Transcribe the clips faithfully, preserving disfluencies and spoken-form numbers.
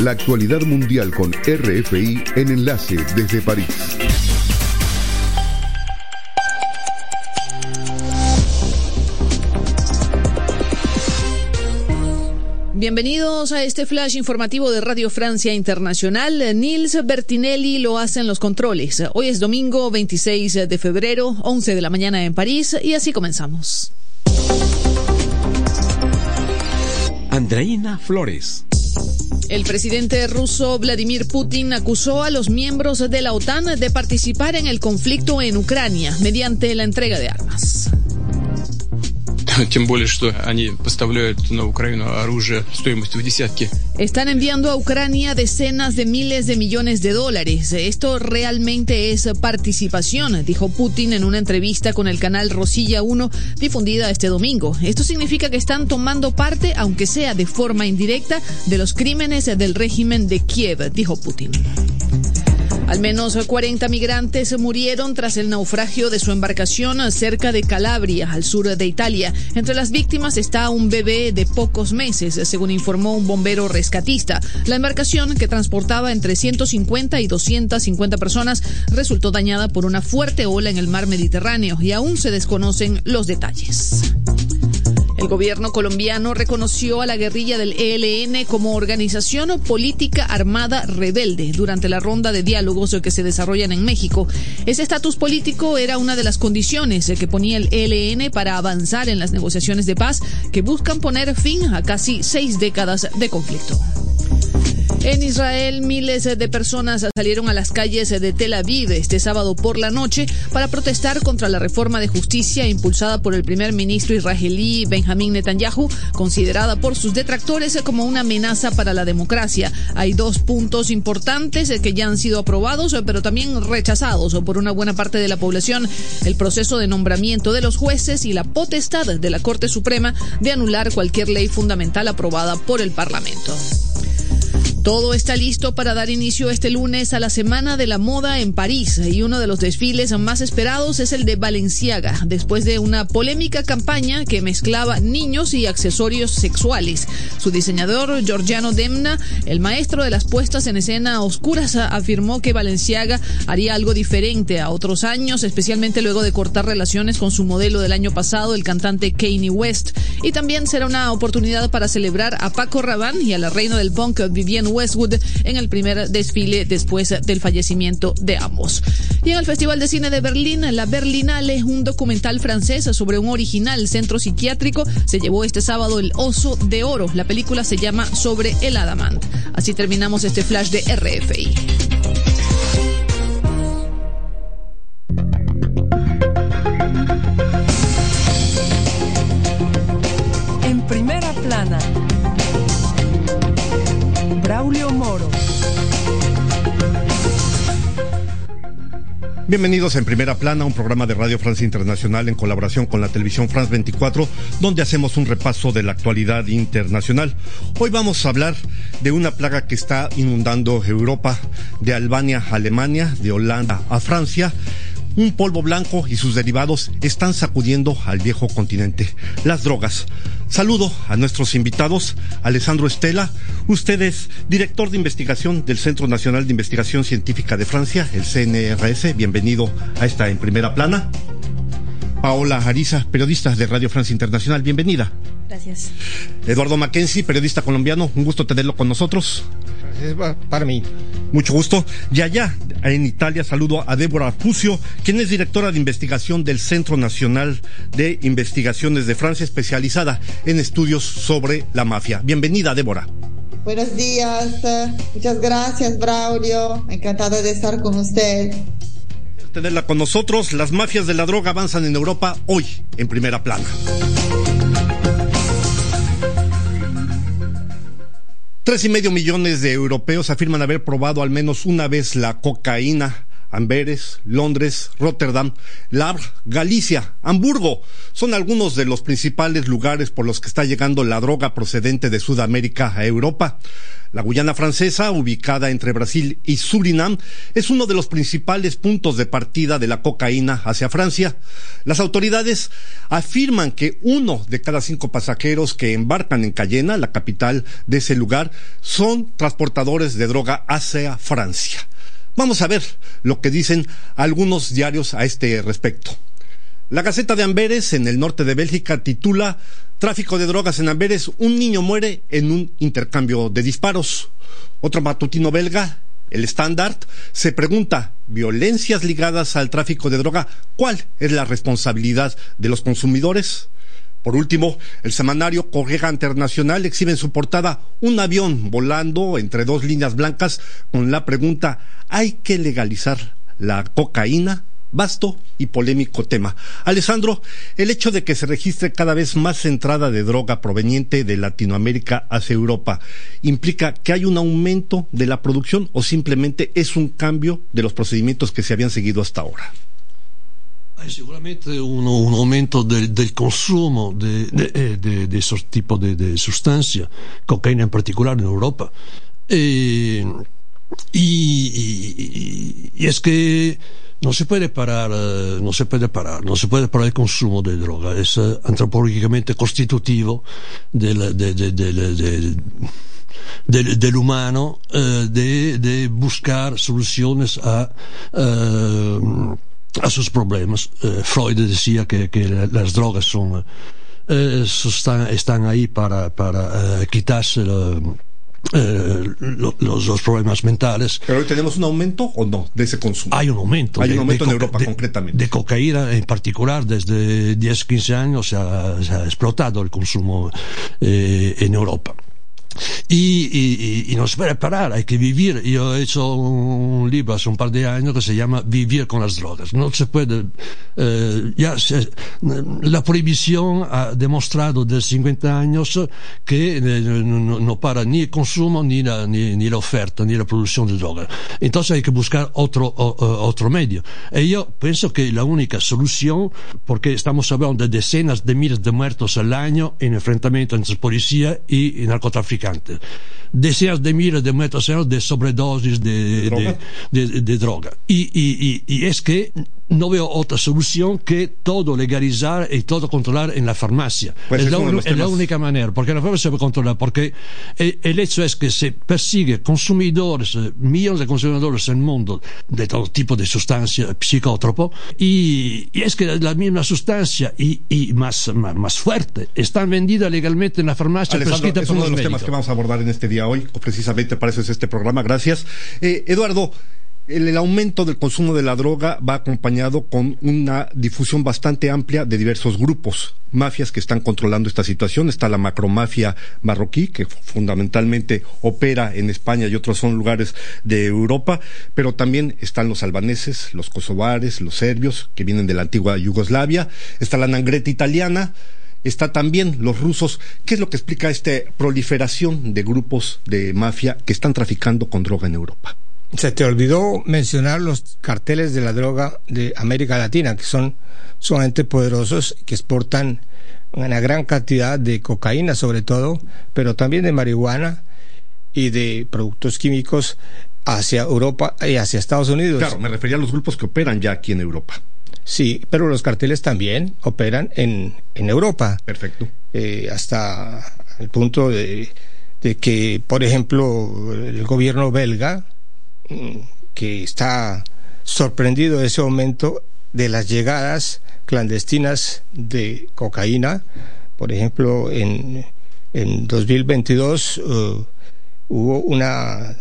La actualidad mundial con R F I en Enlace desde París. Bienvenidos a este flash informativo de Radio Francia Internacional. Nils Bertinelli lo hace en los controles. Hoy es domingo veintiséis de febrero, once de la mañana en París, y así comenzamos. Andreina Flores. El presidente ruso Vladimir Putin acusó a los miembros de la OTAN de participar en el conflicto en Ucrania mediante la entrega de armas. Тем более, что они поставляют на Украину оружие стоимостью в десятки. Están enviando a Ucrania decenas de miles de millones de dólares. Esto realmente es participación, dijo Putin en una entrevista con el canal Rosilla uno difundida este domingo. Esto significa que están tomando parte, aunque sea de forma indirecta, de los crímenes del régimen de Kiev, dijo Putin. Al menos cuarenta migrantes murieron tras el naufragio de su embarcación cerca de Calabria, al sur de Italia. Entre las víctimas está un bebé de pocos meses, según informó un bombero rescatista. La embarcación, que transportaba entre ciento cincuenta y doscientas cincuenta personas, resultó dañada por una fuerte ola en el mar Mediterráneo y aún se desconocen los detalles. El gobierno colombiano reconoció a la guerrilla del E L N como organización política armada rebelde durante la ronda de diálogos que se desarrollan en México. Ese estatus político era una de las condiciones que ponía el E L N para avanzar en las negociaciones de paz que buscan poner fin a casi seis décadas de conflicto. En Israel, miles de personas salieron a las calles de Tel Aviv este sábado por la noche para protestar contra la reforma de justicia impulsada por el primer ministro israelí Benjamín Netanyahu, considerada por sus detractores como una amenaza para la democracia. Hay dos puntos importantes que ya han sido aprobados, pero también rechazados por una buena parte de la población: el proceso de nombramiento de los jueces y la potestad de la Corte Suprema de anular cualquier ley fundamental aprobada por el Parlamento. Todo está listo para dar inicio este lunes a la Semana de la Moda en París, y uno de los desfiles más esperados es el de Balenciaga, después de una polémica campaña que mezclaba niños y accesorios sexuales. Su diseñador, Giorgiano Demna, el maestro de las puestas en escena oscuras, afirmó que Balenciaga haría algo diferente a otros años, especialmente luego de cortar relaciones con su modelo del año pasado, el cantante Kanye West. Y también será una oportunidad para celebrar a Paco Rabanne y a la reina del punk, Vivienne Westwood, en el primer desfile después del fallecimiento de ambos. Y en el Festival de Cine de Berlín, la Berlinale, un documental francés sobre un original centro psiquiátrico, se llevó este sábado el Oso de Oro. La película se llama Sobre el Adamant. Así terminamos este flash de R F I. En primera plana, Braulio Moro. Bienvenidos a En Primera Plana, un programa de Radio Francia Internacional en colaboración con la televisión France veinticuatro, donde hacemos un repaso de la actualidad internacional. Hoy vamos a hablar de una plaga que está inundando Europa, de Albania a Alemania, de Holanda a Francia. Un polvo blanco y sus derivados están sacudiendo al viejo continente: las drogas. Saludo a nuestros invitados. Alessandro Stella, usted es director de investigación del Centro Nacional de Investigación Científica de Francia, el C N R S. Bienvenido a esta En Primera Plana. Paola Ariza, periodista de Radio Francia Internacional. Bienvenida. Gracias. Eduardo Mackenzie, periodista colombiano. Un gusto tenerlo con nosotros. Para mí. Mucho gusto. Y allá, en Italia, saludo a Débora Puccio, quien es directora de investigación del Centro Nacional de Investigaciones de Francia, especializada en estudios sobre la mafia. Bienvenida, Débora. Buenos días. Muchas gracias, Braulio. Encantada de estar con usted. Tenerla con nosotros. Las mafias de la droga avanzan en Europa hoy, en Primera Plana. Tres y medio millones de europeos afirman haber probado al menos una vez la cocaína Amberes, Londres, Rotterdam, Le Havre, Galicia, Hamburgo. Son algunos de los principales lugares por los que está llegando la droga procedente de Sudamérica a Europa. La Guyana Francesa, ubicada entre Brasil y Surinam, es uno de los principales puntos de partida de la cocaína hacia Francia. Las autoridades afirman que uno de cada cinco pasajeros que embarcan en Cayena, la capital de ese lugar, son transportadores de droga hacia Francia. Vamos a ver lo que dicen algunos diarios a este respecto. La Gaceta de Amberes, en el norte de Bélgica, titula Tráfico de drogas en Amberes, un niño muere en un intercambio de disparos. Otro matutino belga, El Standard, se pregunta, ¿violencias ligadas al tráfico de droga? ¿Cuál es la responsabilidad de los consumidores? Por último, el semanario Correga Internacional exhibe en su portada un avión volando entre dos líneas blancas con la pregunta, ¿hay que legalizar la cocaína? Vasto y polémico tema. Alessandro, el hecho de que se registre cada vez más entrada de droga proveniente de Latinoamérica hacia Europa, ¿implica que hay un aumento de la producción o simplemente es un cambio de los procedimientos que se habían seguido hasta ahora? Hay sicuramente un, un aumento del, del consumo de, de, de, de esos tipos de, de sustancias, cocaína en particular en Europa. Eh, y, y, y es que no se puede parar, no se puede parar, no se puede parar el consumo de droga, es uh, antropológicamente constitutivo del, de, de, de, de, de, del, del humano uh, de, de buscar soluciones a uh, a sus problemas. Uh, Freud decía que, que las drogas son, uh, están, están ahí para, para uh, quitarse la, uh, los, los problemas mentales. ¿Pero hoy tenemos un aumento o no de ese consumo? Hay un aumento. Hay de, un aumento de, en Europa de, concretamente. De cocaína en particular, desde diez, quince años se ha, se ha explotado el consumo eh, en Europa. Y, y, y no se puede parar, hay que vivir. Yo he hecho un libro hace un par de años que se llama Vivir con las drogas. No se puede, eh, ya se, la prohibición ha demostrado desde cincuenta años que eh, no, no para ni el consumo ni la, ni, ni la oferta ni la producción de drogas. Entonces hay que buscar otro, o, otro medio. Y yo pienso que la única solución, porque estamos hablando de decenas de miles de muertos al año en enfrentamiento entre policía y narcotraficantes, decenas de miles de muertos de sobredosis de, de, de, de, de droga. Y, y, y es que no veo otra solución que todo legalizar y todo controlar en la farmacia. Pues es, la, un, es la única manera, porque la farmacia se puede controlar, porque el, el hecho es que se persigue consumidores, millones de consumidores en el mundo de todo tipo de sustancias psicótropo, y, y es que la misma sustancia y, y más, más, más fuerte están vendidas legalmente en la farmacia. Alessandro, es uno de los médicos. temas que vamos a abordar en este día hoy, o precisamente para eso es este programa. Gracias. Eh, Eduardo, El, el aumento del consumo de la droga va acompañado con una difusión bastante amplia de diversos grupos, mafias que están controlando esta situación. Está la macromafia marroquí, que fundamentalmente opera en España y otros son lugares de Europa, pero también están los albaneses, los kosovares, los serbios, que vienen de la antigua Yugoslavia. Está la Nangreta italiana. Está también los rusos. ¿Qué es lo que explica esta proliferación de grupos de mafia que están traficando con droga en Europa? Se te olvidó mencionar los carteles de la droga de América Latina, que son sumamente poderosos, que exportan una gran cantidad de cocaína sobre todo, pero también de marihuana y de productos químicos hacia Europa y hacia Estados Unidos. Claro, me refería a los grupos que operan ya aquí en Europa. Sí, pero los carteles también operan en, en Europa. Perfecto. Eh, hasta el punto de, de que, por ejemplo, el gobierno belga, que está sorprendido de ese aumento de las llegadas clandestinas de cocaína. Por ejemplo, en, en dos mil veintidós uh, hubo una,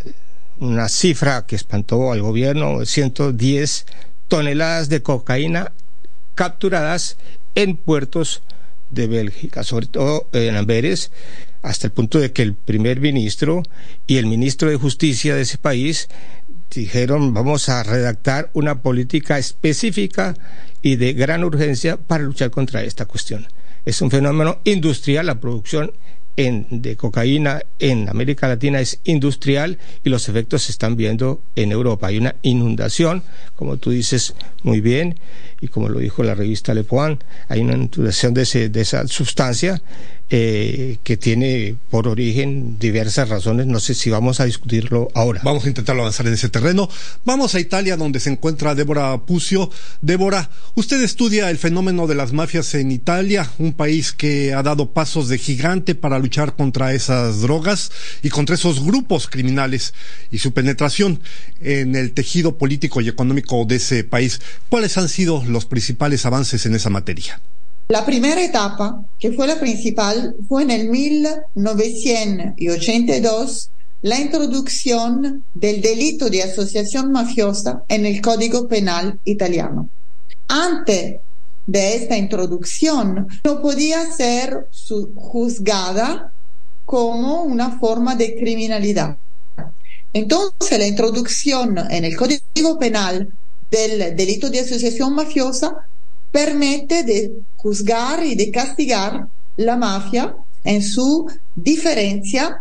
una cifra que espantó al gobierno, ciento diez toneladas de cocaína capturadas en puertos de Bélgica, sobre todo en Amberes, hasta el punto de que el primer ministro y el ministro de Justicia de ese país dijeron: vamos a redactar una política específica y de gran urgencia para luchar contra esta cuestión. Es un fenómeno industrial, la producción en, de cocaína en América Latina es industrial y los efectos se están viendo en Europa. Hay una inundación, como tú dices muy bien, y como lo dijo la revista Le Point, hay una inundación de, ese, de esa sustancia eh, que tiene por origen diversas razones. No sé si vamos a discutirlo ahora. Vamos a intentar avanzar en ese terreno. Vamos a Italia, donde se encuentra Débora Puccio. Débora, usted estudia el fenómeno de las mafias en Italia, un país que ha dado pasos de gigante para luchar contra esas drogas y contra esos grupos criminales y su penetración en el tejido político y económico de ese país. ¿Cuáles han sido los principales avances en esa materia? La primera etapa, que fue la principal, fue en el mil novecientos ochenta y dos, la introducción del delito de asociación mafiosa en el Código Penal italiano. Antes de esta introducción, no podía ser juzgada como una forma de criminalidad. Entonces, la introducción en el Código Penal del delito de asociación mafiosa permite de juzgar y de castigar la mafia en su diferencia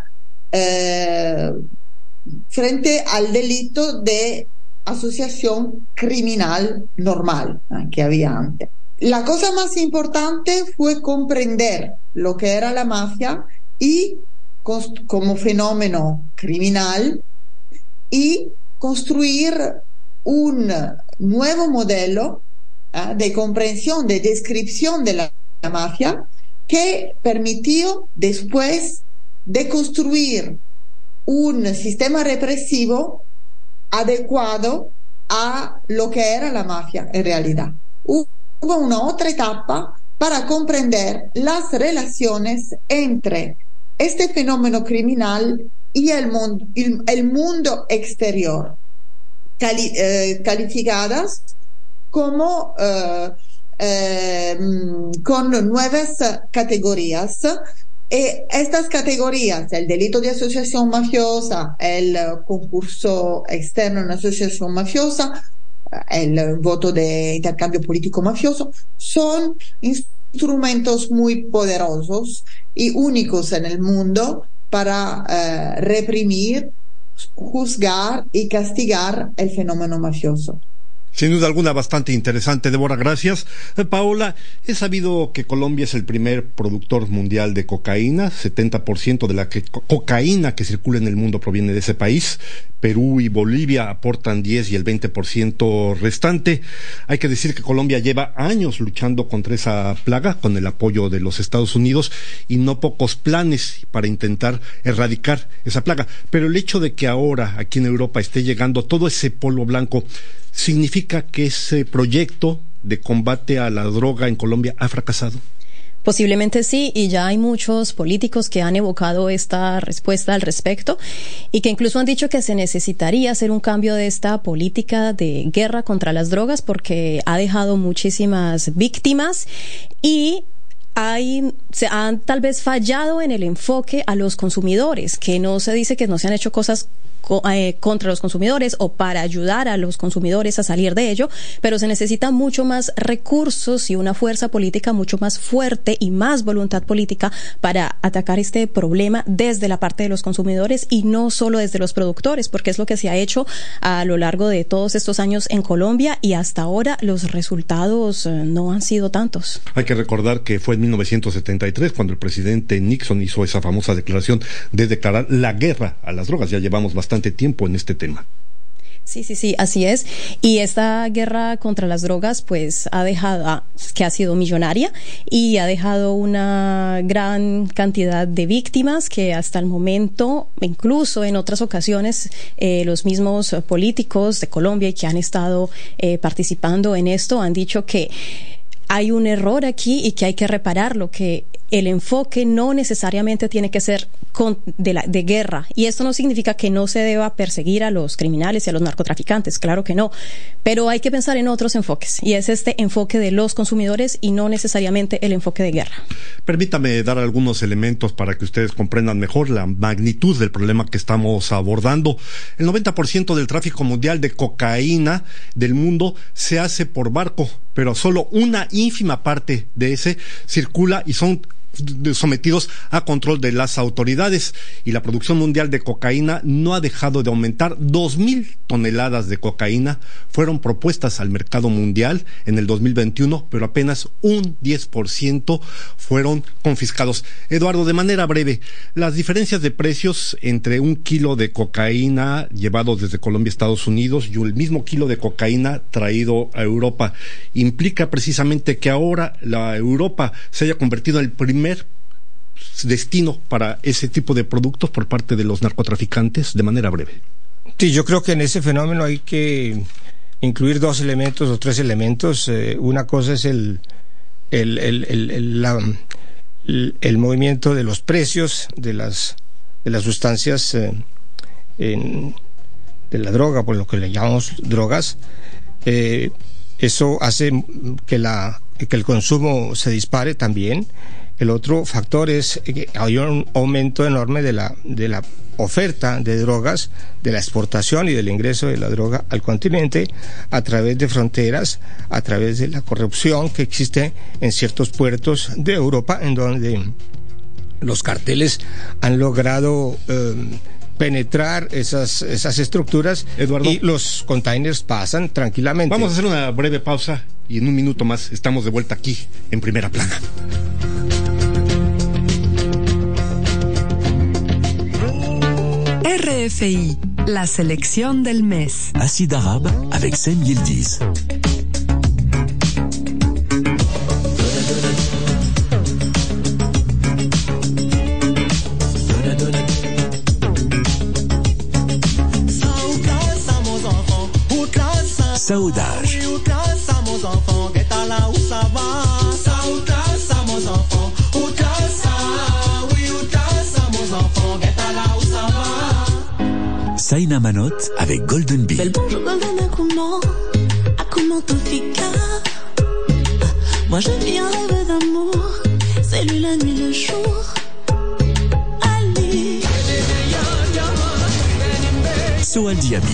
eh, frente al delito de asociación criminal normal eh, que había antes. La cosa más importante fue comprender lo que era la mafia y como fenómeno criminal y construir un nuevo modelo ¿eh? de comprensión, de descripción de la, la mafia, que permitió después de construir un sistema represivo adecuado a lo que era la mafia en realidad. Hubo una otra etapa para comprender las relaciones entre este fenómeno criminal y el mundo, el, el mundo exterior, cali, eh, calificadas como eh, eh, con nuevas categorías. Y estas categorías, el delito de asociación mafiosa, el concurso externo en asociación mafiosa, el voto de intercambio político mafioso, son instrumentos muy poderosos y únicos en el mundo para eh, reprimir, juzgar y castigar el fenómeno mafioso. Sin duda alguna, bastante interesante, Débora, gracias. Eh, Paola, he sabido que Colombia es el primer productor mundial de cocaína, setenta por ciento de la que, co cocaína que circula en el mundo proviene de ese país. Perú y Bolivia aportan diez y el veinte por ciento restante. Hay que decir que Colombia lleva años luchando contra esa plaga con el apoyo de los Estados Unidos y no pocos planes para intentar erradicar esa plaga. Pero el hecho de que ahora aquí en Europa esté llegando todo ese polvo blanco, ¿significa que ese proyecto de combate a la droga en Colombia ha fracasado? Posiblemente sí, y ya hay muchos políticos que han evocado esta respuesta al respecto y que incluso han dicho que se necesitaría hacer un cambio de esta política de guerra contra las drogas porque ha dejado muchísimas víctimas y hay, se han tal vez fallado en el enfoque a los consumidores, que no se dice que no se han hecho cosas contra los consumidores o para ayudar a los consumidores a salir de ello, pero se necesitan mucho más recursos y una fuerza política mucho más fuerte y más voluntad política para atacar este problema desde la parte de los consumidores y no solo desde los productores, porque es lo que se ha hecho a lo largo de todos estos años en Colombia y hasta ahora los resultados no han sido tantos. Hay que recordar que fue en mil novecientos setenta y tres cuando el presidente Nixon hizo esa famosa declaración de declarar la guerra a las drogas. Ya llevamos bastante tiempo en este tema. Sí, sí, sí, así es. Y esta guerra contra las drogas, pues, ha dejado, que ha sido millonaria y ha dejado una gran cantidad de víctimas que hasta el momento, incluso en otras ocasiones, eh, los mismos políticos de Colombia y que han estado eh, participando en esto han dicho que hay un error aquí y que hay que repararlo, que el enfoque no necesariamente tiene que ser con, de, la, de guerra. Y esto no significa que no se deba perseguir a los criminales y a los narcotraficantes, claro que no. Pero hay que pensar en otros enfoques. Y es este enfoque de los consumidores y no necesariamente el enfoque de guerra. Permítame dar algunos elementos para que ustedes comprendan mejor la magnitud del problema que estamos abordando. El noventa por ciento del tráfico mundial de cocaína del mundo se hace por barco, pero solo una ínfima parte de ese circula y son sometidos a control de las autoridades, y la producción mundial de cocaína no ha dejado de aumentar. Dos mil toneladas de cocaína fueron propuestas al mercado mundial en el dos mil veintiuno, pero apenas un diez por ciento fueron confiscados. Eduardo, de manera breve, las diferencias de precios entre un kilo de cocaína llevado desde Colombia a Estados Unidos y el mismo kilo de cocaína traído a Europa implica precisamente que ahora la Europa se haya convertido en el primer destino para ese tipo de productos por parte de los narcotraficantes. De manera breve. Sí, yo creo que en ese fenómeno hay que incluir dos elementos o tres elementos. Eh, una cosa es el el, el, el, el, la, el el movimiento de los precios de las de las sustancias eh, en, de la droga, por lo que le llamamos drogas. Eh, eso hace que la que el consumo se dispare también. El otro factor es que hay un aumento enorme de la de la oferta de drogas, de la exportación y del ingreso de la droga al continente a través de fronteras, a través de la corrupción que existe en ciertos puertos de Europa, en donde los carteles han logrado eh, penetrar esas esas estructuras, Eduardo, y los containers pasan tranquilamente. Vamos a hacer una breve pausa y en un minuto más estamos de vuelta aquí en Primera Plana. R F I, la selección del mes. Acide arabe avec Sam Yildiz. Saudade. Saina Manot avec Golden Bee. Bel bonjour Golden, à comment, à comment tout fica. Moi je vis un rêve d'amour, c'est lui la nuit le jour. Ali. Soal Diaby.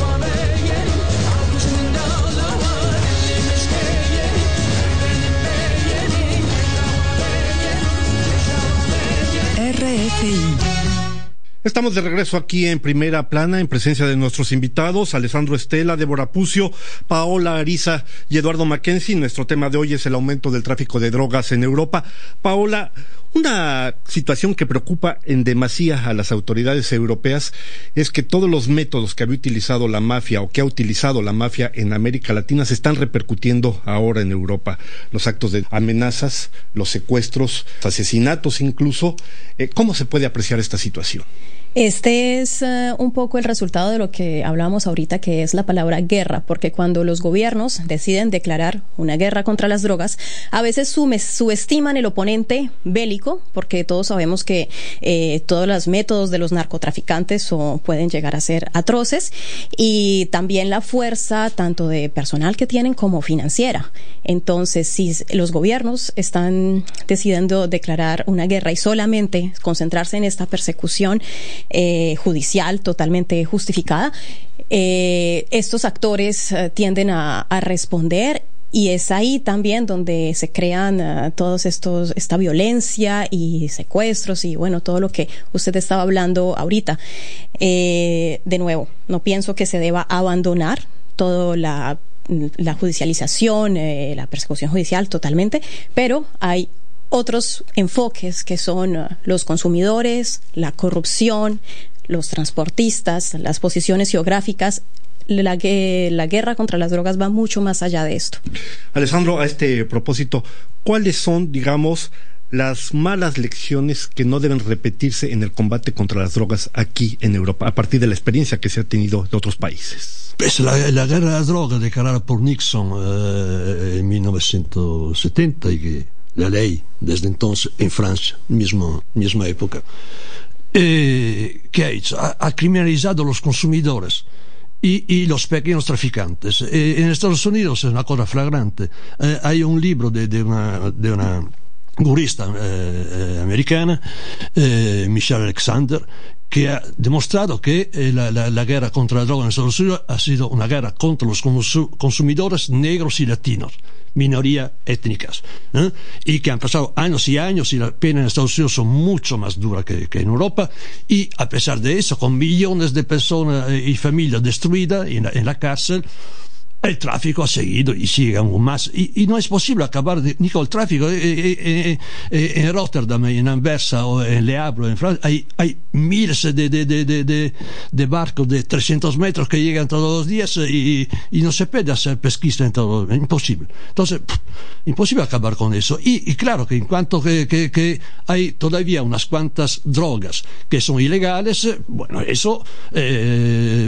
R F I. Estamos de regreso aquí en Primera Plana en presencia de nuestros invitados, Alessandro Stella, Débora Pucio, Paola Ariza y Eduardo Mackenzie. Nuestro tema de hoy es el aumento del tráfico de drogas en Europa. Paola, una situación que preocupa en demasía a las autoridades europeas es que todos los métodos que había utilizado la mafia o que ha utilizado la mafia en América Latina se están repercutiendo ahora en Europa. Los actos de amenazas, los secuestros, asesinatos incluso. Eh, ¿Cómo se puede apreciar esta situación? Este es uh, un poco el resultado de lo que hablábamos ahorita, que es la palabra guerra, porque cuando los gobiernos deciden declarar una guerra contra las drogas, a veces subestiman el oponente bélico, porque todos sabemos que eh, todos los métodos de los narcotraficantes son, pueden llegar a ser atroces, y también la fuerza tanto de personal que tienen como financiera. Entonces, si los gobiernos están decidiendo declarar una guerra y solamente concentrarse en esta persecución Eh, judicial totalmente justificada, eh, estos actores eh, tienden a, a responder, y es ahí también donde se crean uh, todos estos, esta violencia y secuestros y bueno, todo lo que usted estaba hablando ahorita. Eh, de nuevo, no pienso que se deba abandonar toda la, la judicialización, eh, la persecución judicial totalmente, pero hay otros enfoques que son uh, los consumidores, la corrupción, los transportistas, las posiciones geográficas. La, la guerra contra las drogas va mucho más allá de esto. Alessandro, a este propósito, ¿cuáles son, digamos, las malas lecciones que no deben repetirse en el combate contra las drogas aquí en Europa, a partir de la experiencia que se ha tenido de otros países? Pues la, la guerra de las drogas declarada por Nixon eh, en mil novecientos setenta, y que la ley desde entonces en Francia, mismo, misma época, eh, ¿qué ha hecho? Ha, ha criminalizado a los consumidores y, y los pequeños traficantes. Eh, en Estados Unidos es una cosa flagrante. Eh, hay un libro de, de, una, de una jurista eh, americana, eh, Michelle Alexander, que ha demostrado que eh, la, la, la guerra contra la droga en Estados Unidos ha sido una guerra contra los consumidores negros y latinos, minorías étnicas, ¿eh? y que han pasado años y años y las penas en Estados Unidos son mucho más duras que, que en Europa, y a pesar de eso, con millones de personas y familias destruidas en la, en la cárcel, el tráfico ha seguido y sigue aún más, y, y no es posible acabar de, ni con el tráfico. Eh, eh, eh, en Rotterdam, en Anversa o en Le Havre, en Francia, hay, hay miles de, de, de, de, de, de barcos de trescientos metros que llegan todos los días, y, y no se puede hacer pesquisa en todo, es imposible. Entonces, pff, imposible acabar con eso. Y, y claro que en cuanto que, que, que hay todavía unas cuantas drogas que son ilegales, bueno, eso eh,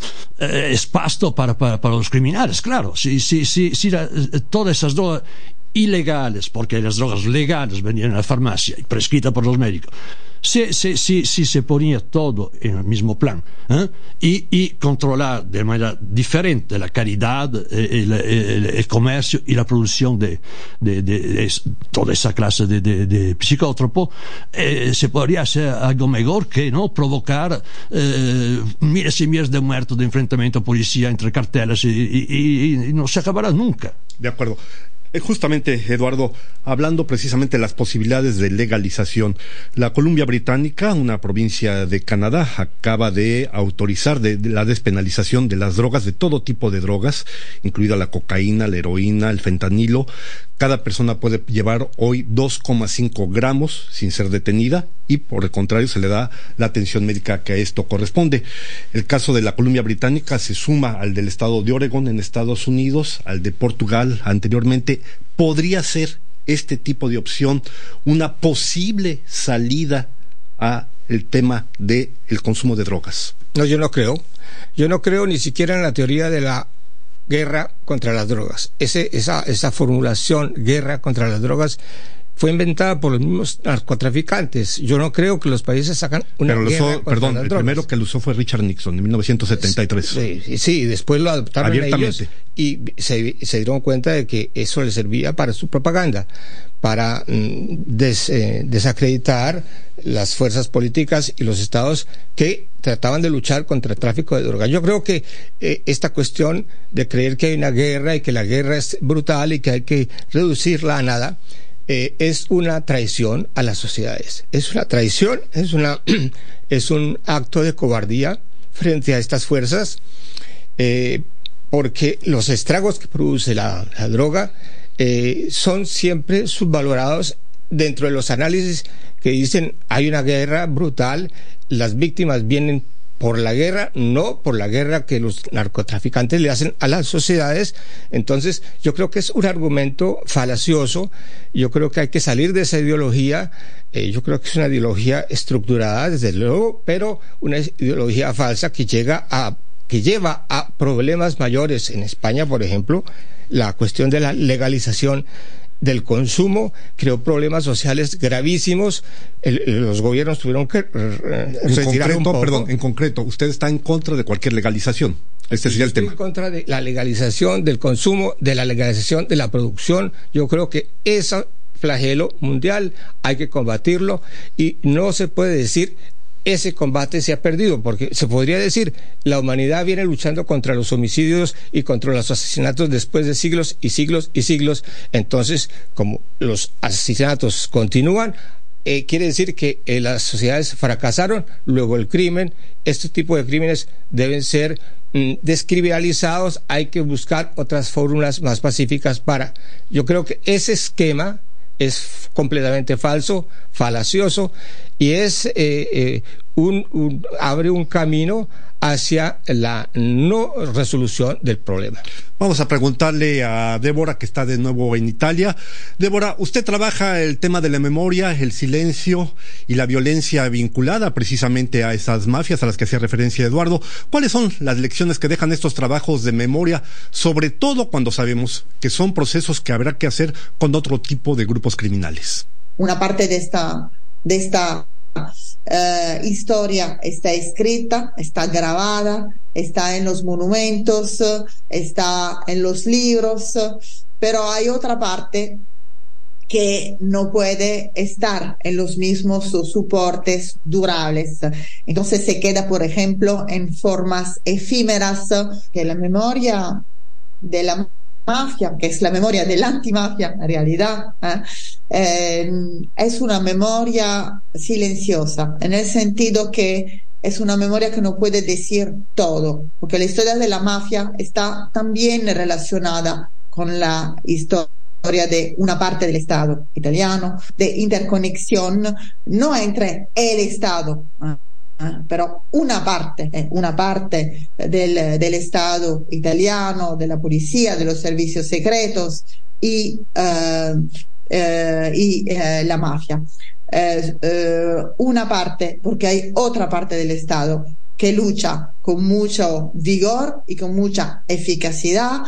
es pasto para, para, para los criminales. Claro, si, si, si, si la, todas esas drogas ilegales, porque las drogas legales venían a la farmacia y prescritas por los médicos, si, si, si, si se ponía todo en el mismo plan, ¿eh? y, y controlar de manera diferente la calidad, el, el, el comercio y la producción de, de, de, de toda esa clase de, de, de psicótropos, eh, se podría hacer algo mejor que no provocar eh, miles y miles de muertos de enfrentamiento a policía entre carteles, y, y, y no se acabará nunca. De acuerdo. Justamente, Eduardo, hablando precisamente de las posibilidades de legalización, la Columbia Británica, una provincia de Canadá, acaba de autorizar de, de la despenalización de las drogas, de todo tipo de drogas, incluida la cocaína, la heroína, el fentanilo. Cada persona puede llevar hoy dos coma cinco gramos sin ser detenida, y por el contrario se le da la atención médica que a esto corresponde. El caso de la Columbia Británica se suma al del estado de Oregon en Estados Unidos, al de Portugal anteriormente. ¿Podría ser este tipo de opción una posible salida a el tema del consumo de drogas? No, yo no creo. Yo no creo ni siquiera en la teoría de la guerra contra las drogas. Ese, esa, esa formulación, guerra contra las drogas, fue inventada por los mismos narcotraficantes. Yo no creo que los países hagan una Pero lo guerra usó, contra perdón, las el drogas. primero que lo usó fue Richard Nixon en mil novecientos setenta y tres. Sí, sí, sí, después lo adoptaron abiertamente ellos y se, se dieron cuenta de que eso les servía para su propaganda, para mm, des, eh, desacreditar las fuerzas políticas y los estados que trataban de luchar contra el tráfico de drogas. Yo creo que eh, esta cuestión de creer que hay una guerra y que la guerra es brutal y que hay que reducirla a nada, Eh, es una traición a las sociedades. Es una traición, es, una, es un acto de cobardía frente a estas fuerzas, eh, porque los estragos que produce la, la droga eh, son siempre subvalorados dentro de los análisis que dicen hay una guerra brutal, las víctimas vienen por la guerra, no por la guerra que los narcotraficantes le hacen a las sociedades. Entonces yo creo que es un argumento falacioso. Yo creo que hay que salir de esa ideología. eh, yo creo que es una ideología estructurada, desde luego, pero una ideología falsa que llega a que lleva a problemas mayores. En España, por ejemplo, la cuestión de la legalización del consumo creó problemas sociales gravísimos. El, los gobiernos tuvieron que eh, en retirar concreto, un poco. Perdón, en concreto, usted está en contra de cualquier legalización. Este sería el Estoy tema. en contra de la legalización del consumo, de la legalización de la producción. Yo creo que ese flagelo mundial hay que combatirlo, y no se puede decir ese combate se ha perdido, porque se podría decir la humanidad viene luchando contra los homicidios y contra los asesinatos después de siglos y siglos y siglos. Entonces, como los asesinatos continúan, eh, quiere decir que eh, las sociedades fracasaron. Luego el crimen, este tipo de crímenes deben ser mm, descriminalizados. Hay que buscar otras fórmulas más pacíficas para... Yo creo que ese esquema es completamente falso, falacioso, y es eh, eh, un, un, abre un camino hacia la no resolución del problema. Vamos a preguntarle a Débora, que está de nuevo en Italia. Débora, usted trabaja el tema de la memoria, el silencio y la violencia vinculada precisamente a esas mafias a las que hacía referencia Eduardo. ¿Cuáles son las lecciones que dejan estos trabajos de memoria, sobre todo cuando sabemos que son procesos que habrá que hacer con otro tipo de grupos criminales? Una parte de esta, de esta uh, historia está escrita, está grabada, está en los monumentos, está en los libros, pero hay otra parte que no puede estar en los mismos soportes durables. Entonces se queda, por ejemplo, en formas efímeras, que la memoria de la mafia, que es la memoria de la antimafia en realidad, ¿eh? Eh, es una memoria silenciosa, en el sentido que es una memoria que no puede decir todo, porque la historia de la mafia está también relacionada con la historia de una parte del Estado italiano, de interconexión, no entre el Estado, ¿eh? pero una parte, eh, una parte del, del Estado italiano, de la policía, de los servicios secretos y, eh, eh, y eh, la mafia. Eh, eh, una parte, porque hay otra parte del Estado que lucha con mucho vigor y con mucha eficacidad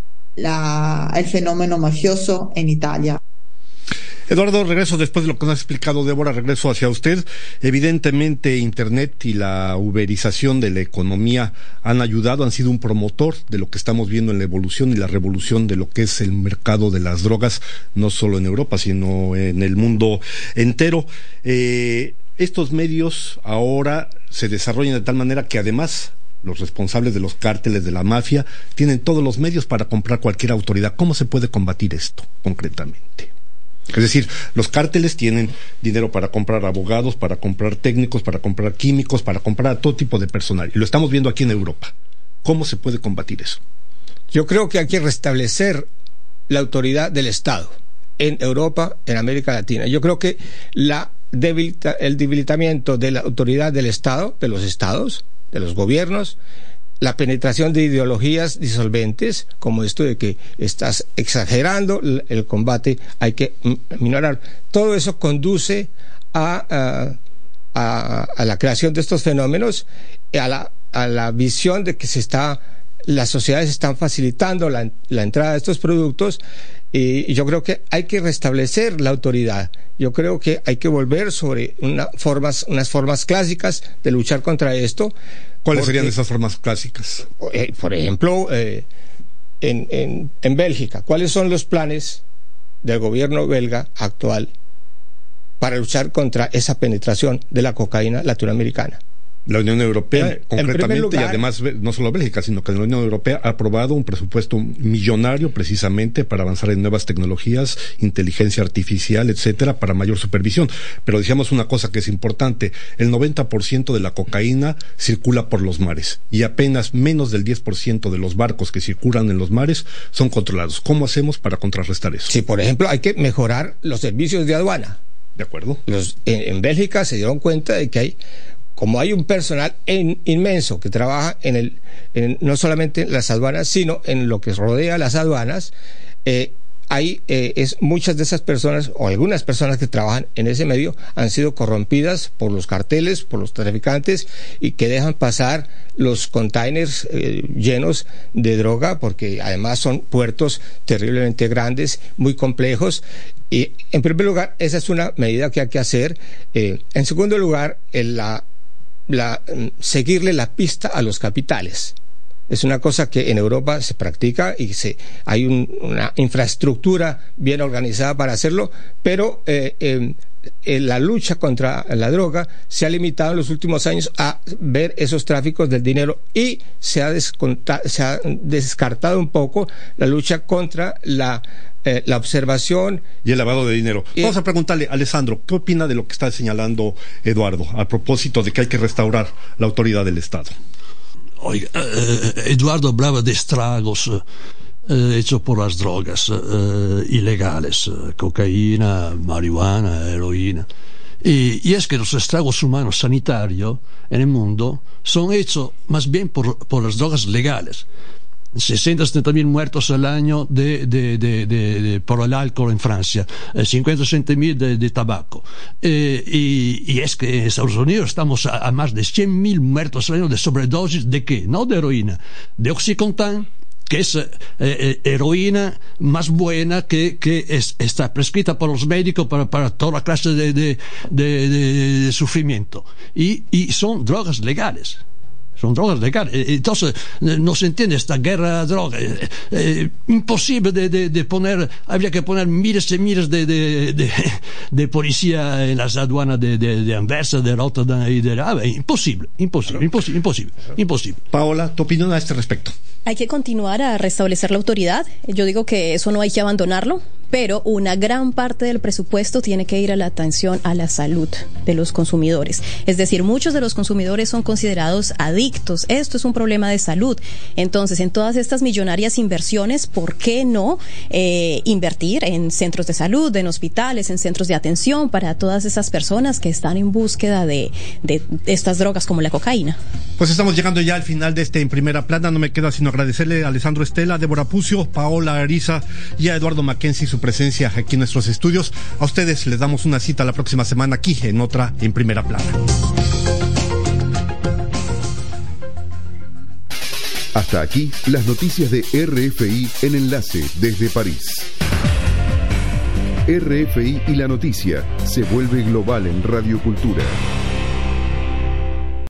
la, el fenómeno mafioso en Italia. Eduardo, regreso después de lo que nos ha explicado Débora, regreso hacia usted. Evidentemente Internet y la uberización de la economía han ayudado, han sido un promotor de lo que estamos viendo en la evolución y la revolución de lo que es el mercado de las drogas, no solo en Europa, sino en el mundo entero. Eh, estos medios ahora se desarrollan de tal manera que además los responsables de los cárteles de la mafia tienen todos los medios para comprar cualquier autoridad. ¿Cómo se puede combatir esto concretamente? Es decir, los cárteles tienen dinero para comprar abogados, para comprar técnicos, para comprar químicos, para comprar a todo tipo de personal. Y lo estamos viendo aquí en Europa. ¿Cómo se puede combatir eso? Yo creo que hay que restablecer la autoridad del Estado en Europa, en América Latina. Yo creo que la debilita, el debilitamiento de la autoridad del Estado, de los estados, de los gobiernos, la penetración de ideologías disolventes, como esto de que estás exagerando el combate, hay que minorar. Todo eso conduce a, a, a, a la creación de estos fenómenos, a la, a la visión de que se está, las sociedades están facilitando la, la entrada de estos productos, y, y yo creo que hay que restablecer la autoridad. Yo creo que hay que volver sobre una formas, unas formas clásicas de luchar contra esto. ¿Cuáles porque, serían esas formas clásicas? Eh, por ejemplo, eh, en, en, en Bélgica, ¿cuáles son los planes del gobierno belga actual para luchar contra esa penetración de la cocaína latinoamericana? La Unión Europea, en, concretamente, en lugar, y además no solo Bélgica, sino que la Unión Europea ha aprobado un presupuesto millonario precisamente para avanzar en nuevas tecnologías, inteligencia artificial, etcétera, para mayor supervisión. Pero decíamos una cosa que es importante: el noventa por ciento de la cocaína circula por los mares y apenas menos del diez por ciento de los barcos que circulan en los mares son controlados. ¿Cómo hacemos para contrarrestar eso? Sí, por ejemplo, hay que mejorar los servicios de aduana. De acuerdo. Los, en, en Bélgica se dieron cuenta de que hay como hay un personal en, inmenso que trabaja en el, en, no solamente en las aduanas, sino en lo que rodea las aduanas, eh, hay eh, es, muchas de esas personas, o algunas personas que trabajan en ese medio, han sido corrompidas por los carteles, por los traficantes, y que dejan pasar los containers eh, llenos de droga, porque además son puertos terriblemente grandes, muy complejos. Y en primer lugar, esa es una medida que hay que hacer. Eh, en segundo lugar, en la La, seguirle la pista a los capitales. Es una cosa que en Europa se practica y se, hay un, una infraestructura bien organizada para hacerlo, pero eh, eh, eh, la lucha contra la droga se ha limitado en los últimos años a ver esos tráficos del dinero, y se ha, se ha descartado un poco la lucha contra la Eh, la observación y el lavado de dinero. Y Vamos a preguntarle a Alessandro, ¿qué opina de lo que está señalando Eduardo a propósito de que hay que restaurar la autoridad del Estado? Oiga, eh, Eduardo hablaba de estragos eh, hechos por las drogas eh, ilegales, eh, cocaína, marihuana, heroína. Y, y es que los estragos humanos sanitarios en el mundo son hechos más bien por, por las drogas legales. sesenta a setenta mil muertos al año de, de, de, de, de, por el alcohol en Francia, eh, cincuenta a sesenta mil de, de tabaco. Eh, y, y es que en Estados Unidos estamos a, a más de cien mil muertos al año de sobredosis. ¿De qué? No de heroína, de Oxycontin, que es eh, eh, heroína más buena que, que es, está prescrita por los médicos para, para toda clase de, de, de, de, de sufrimiento. Y, y son drogas legales. son drogas de cara. Entonces, no se entiende esta guerra de drogas. Eh, eh, imposible de, de, de poner, habría que poner miles y miles de, de, de, de policía en las aduanas de, de, de Anversa, de Rotterdam y de... Ah, imposible, imposible, imposible, imposible, imposible. Paola, ¿tu opinión a este respecto? Hay que continuar a restablecer la autoridad. Yo digo que eso no hay que abandonarlo, pero una gran parte del presupuesto tiene que ir a la atención a la salud de los consumidores. Es decir, muchos de los consumidores son considerados adictos. Esto es un problema de salud. Entonces, en todas estas millonarias inversiones, ¿por qué no eh, invertir en centros de salud, en hospitales, en centros de atención para todas esas personas que están en búsqueda de, de estas drogas como la cocaína? Pues estamos llegando ya al final de este En Primera Plana. No me queda sino agradecerle a Alessandro Estela, a Débora Pucio, Paola Ariza y a Eduardo Mackenzie su presencia aquí en nuestros estudios. A ustedes les damos una cita la próxima semana aquí en otra En Primera Plana. Hasta aquí las noticias de R F I en Enlace desde París. R F I y la noticia se vuelve global en Radio Cultura.